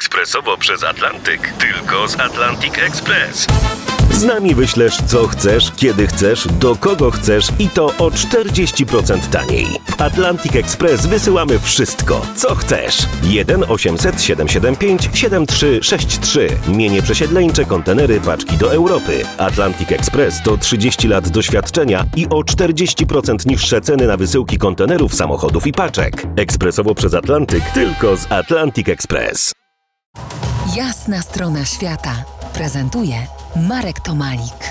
ekspresowo przez Atlantyk. Tylko z Atlantic Express. Z nami wyślesz co chcesz, kiedy chcesz, do kogo chcesz i to o 40% taniej. W Atlantic Express wysyłamy wszystko, co chcesz. 1 800 775 7363. Mienie przesiedleńcze, kontenery, paczki do Europy. Atlantic Express to 30 lat doświadczenia i o 40% niższe ceny na wysyłki kontenerów, samochodów i paczek. Ekspresowo przez Atlantyk, tylko z Atlantic Express. Jasna strona świata prezentuje Marek Tomalik.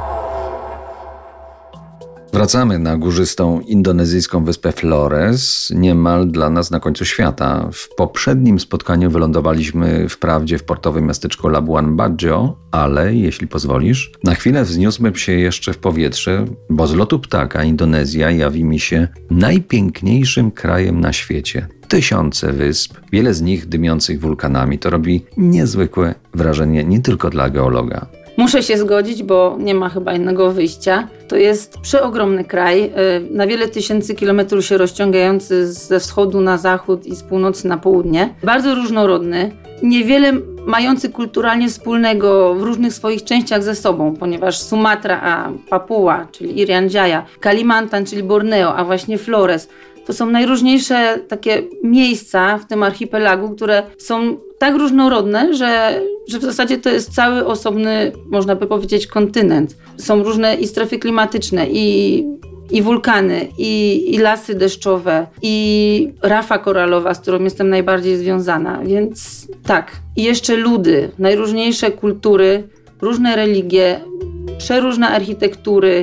Wracamy na górzystą indonezyjską wyspę Flores, niemal dla nas na końcu świata. W poprzednim spotkaniu wylądowaliśmy wprawdzie w portowym miasteczku Labuan Bajo, ale jeśli pozwolisz, na chwilę wzniósłbym się jeszcze w powietrze, bo z lotu ptaka Indonezja jawi mi się najpiękniejszym krajem na świecie. Tysiące wysp, wiele z nich dymiących wulkanami. To robi niezwykłe wrażenie nie tylko dla geologa. Muszę się zgodzić, bo nie ma chyba innego wyjścia. To jest przeogromny kraj, na wiele tysięcy kilometrów się rozciągający ze wschodu na zachód i z północy na południe. Bardzo różnorodny, niewiele mający kulturalnie wspólnego w różnych swoich częściach ze sobą, ponieważ Sumatra, a Papua, czyli Irian Jaya, Kalimantan, czyli Borneo, a właśnie Flores, to są najróżniejsze takie miejsca w tym archipelagu, które są tak różnorodne, że w zasadzie to jest cały osobny, można by powiedzieć, kontynent. Są różne i strefy klimatyczne, i wulkany, i lasy deszczowe, i rafa koralowa, z którą jestem najbardziej związana. Więc tak. I jeszcze ludy, najróżniejsze kultury, różne religie, przeróżne architektury,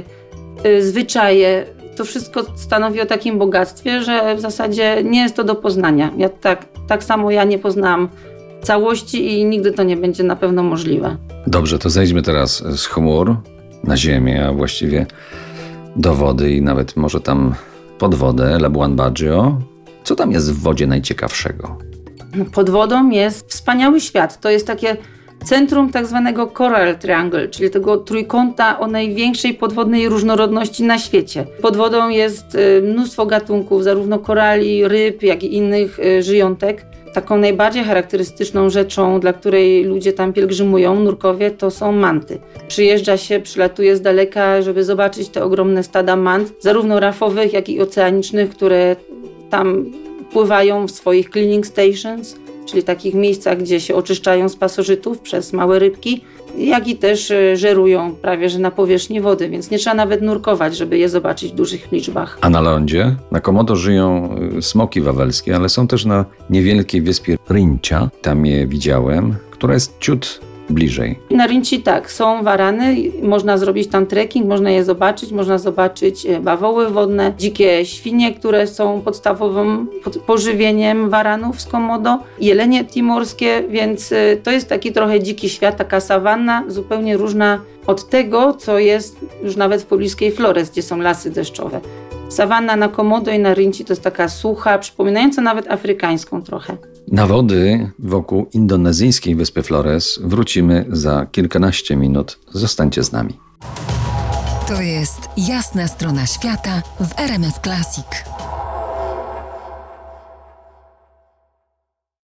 zwyczaje. To wszystko stanowi o takim bogactwie, że w zasadzie nie jest to do poznania. Tak samo ja nie poznałam całości i nigdy to nie będzie na pewno możliwe. Dobrze, to zejdźmy teraz z chmur na ziemię, a właściwie do wody i nawet może tam pod wodę, Labuan Bajo. Co tam jest w wodzie najciekawszego? Pod wodą jest wspaniały świat. To jest takie centrum tak zwanego Coral Triangle, czyli tego trójkąta o największej podwodnej różnorodności na świecie. Pod wodą jest mnóstwo gatunków, zarówno korali, ryb, jak i innych żyjątek. Taką najbardziej charakterystyczną rzeczą, dla której ludzie tam pielgrzymują, nurkowie, to są manty. Przylatuje z daleka, żeby zobaczyć te ogromne stada mant, zarówno rafowych, jak i oceanicznych, które tam pływają w swoich cleaning stations, czyli takich miejscach, gdzie się oczyszczają z pasożytów przez małe rybki, jak i też żerują prawie że na powierzchni wody, więc nie trzeba nawet nurkować, żeby je zobaczyć w dużych liczbach. A na lądzie? Na Komodo żyją smoki wawelskie, ale są też na niewielkiej wyspie Rinca, tam je widziałem, która jest ciut bliżej. Na Rinci tak, są warany, można zrobić tam trekking, można je zobaczyć, można zobaczyć bawoły wodne, dzikie świnie, które są podstawowym pożywieniem waranów z Komodo, jelenie timorskie, więc to jest taki trochę dziki świat, taka sawanna, zupełnie różna od tego, co jest już nawet w pobliskiej Flores, gdzie są lasy deszczowe. Sawanna na Komodo i na Rinci to jest taka sucha, przypominająca nawet afrykańską trochę. Na wody wokół indonezyjskiej wyspy Flores wrócimy za kilkanaście minut. Zostańcie z nami. To jest Jasna strona świata w RMF Classic.